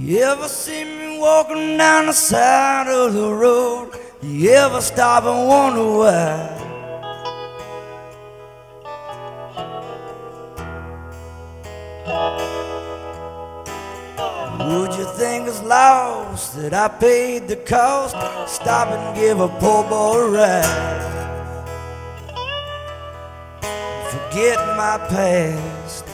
You ever see me walking down the side of the road? You ever stop and wonder why? Would you think it's lost that I paid the cost? Stop and give a poor boy a ride. Forget my past.